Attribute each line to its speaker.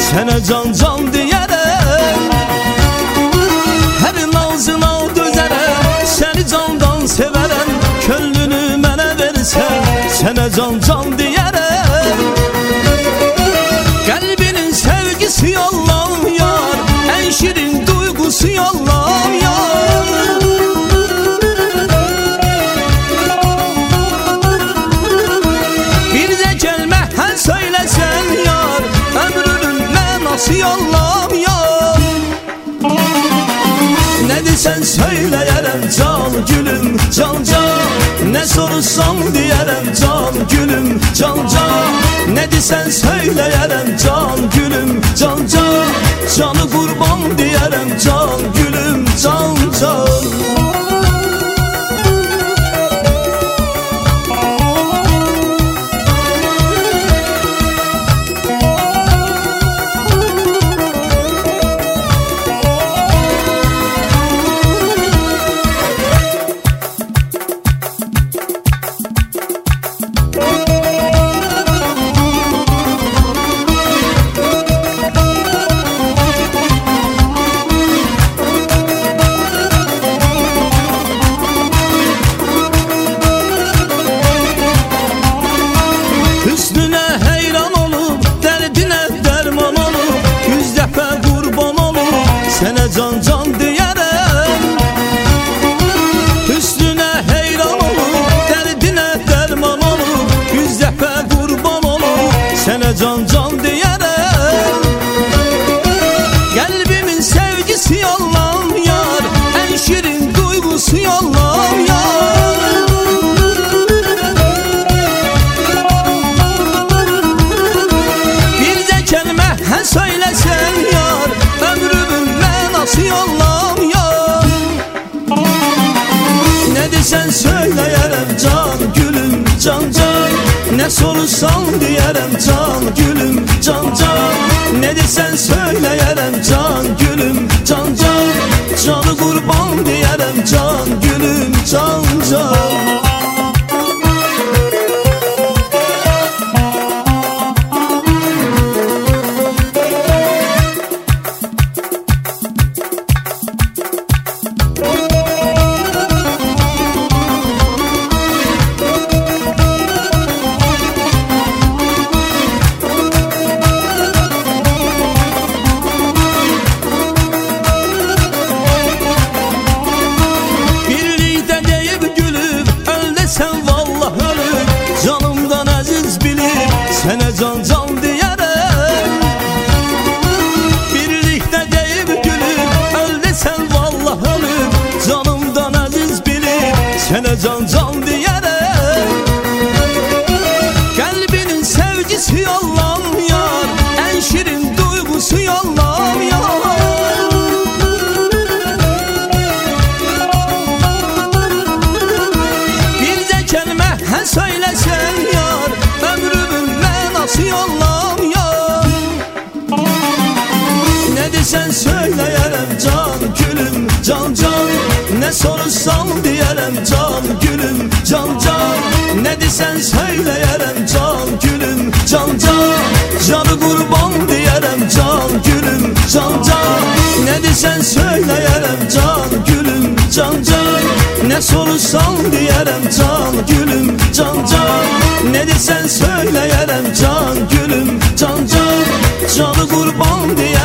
Speaker 1: sene can can diyerem. Her nazına dözerem, seni candan severem. Könlünü mənə versen, sene can can diyerem. Kalbinin sevgisi yollam yar, en şirin duygusu yollam yar. Bir de kelime her söylesen yar, ömrünün mənası yollam yar. Ne desen söyleyerem can gülüm can can, ne sorursam diyerem can gülüm can can. Ne desen söyleyerem can gülüm can can, canı kurban diyerem can gülüm can can. Hüsnüne heyran olup, derdine derman olup, 100 defa kurban olup, sene can can diyerem. Hüsnüne heyran olup, derdine derman olup, 100 defa kurban olup, sene can can diyerem. Kalbimin sevgisi yollam yar, en şirin duygusu yollam yar. Her söylesen yar, ömrümün mənası yollam yar. Ne desen söyleyerem can gülüm can can, ne sorursan diyerem can gülüm can can. Ne desen söyleyerem can gülüm can can, canı kurban diyerem can gülüm can can. Sen vallah ölüm, canımdan aziz bilip, sene can can diyerem. Birlikte deyip gülüp, öl desen vallah ölüm, canımdan aziz bilip, sene can can diyerem. Kalbinin sevgisi yollam yar, en şirin duygusu yollam yar. Her söylesen yar, ömrümün mənası yollam yar. Ne desen söyleyerem can gülüm can can, ne sorursam diyerem can gülüm can can. Ne desen söyleyerem can gülüm can can, canı kurban diyerem can gülüm can can. Ne desen söyleyerem can gülüm can can, ne sorursan diyerem can gülüm can can. Ne desen söyleyerem can gülüm can can, canı kurban diyerem